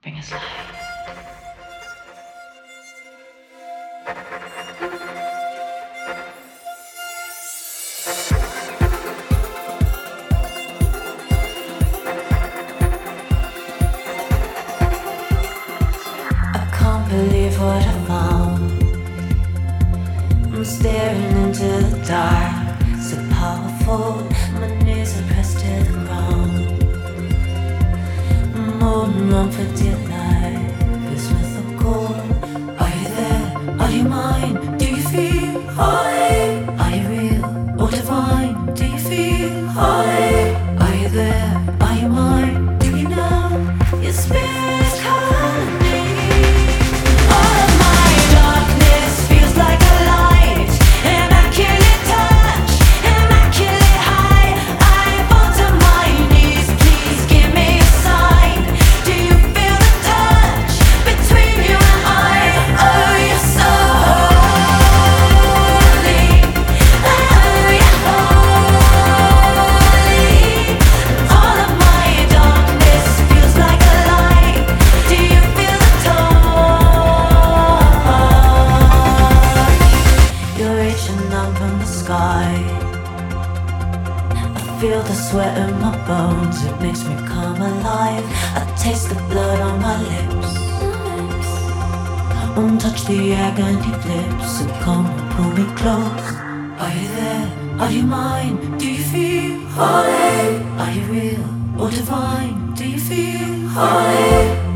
Bring us light. I can't believe what I found. I'm staring into the dark, so powerful. My knees are pressed to the ground. I'm holding on for dear life. It's mythical. Are you there? Are you mine? Do you feel holy? Are you real or divine? Do you feel holy? Are you there? Are you mine? Do you know your spirit's calling me? All of my darkness feels like a light. Immaculate touch, immaculate high. I fall to my knees. Please give me a sign. Do you feel the touch between you and I? Oh, you're so holy. Oh, you're holy. All of my darkness feels like a light. Do you feel the touch? You're reaching up from the sky. I feel the sweat in my bones. It makes me come alive. I taste the blood on my lips. Won't touch the agony flips. So come and pull me close. Are you there? Are you mine? Do you feel holy? Are you real or divine? Do you feel holy?